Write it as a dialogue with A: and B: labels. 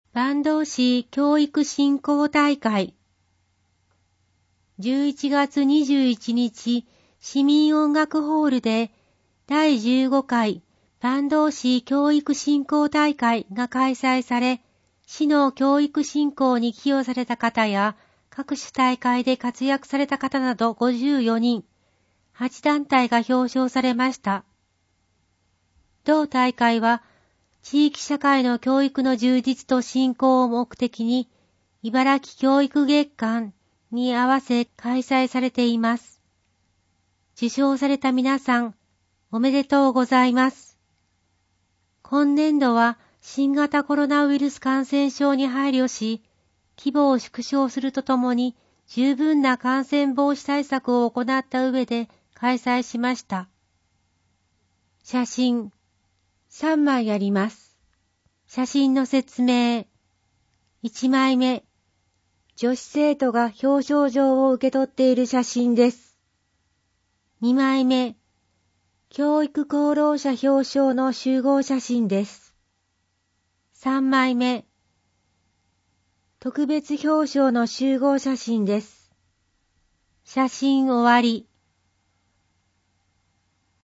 A: 坂東市教育振興大会。11月21日、市民音楽ホールで第15回坂東市教育振興大会が開催され、市の教育振興に寄与された方や、各種大会で活躍された方など54人、8団体が表彰されました。同大会は、地域社会の教育の充実と振興を目的に、茨城教育月間に合わせ開催されています。受賞された皆さん、おめでとうございます。今年度は新型コロナウイルス感染症に配慮し、規模を縮小するとともに十分な感染防止対策を行った上で開催しました。写真3枚あります。写真の説明。1枚目、女子生徒が表彰状を受け取っている写真です。2枚目、教育功労者表彰の集合写真です。3枚目、特別表彰の集合写真です。写真終わり。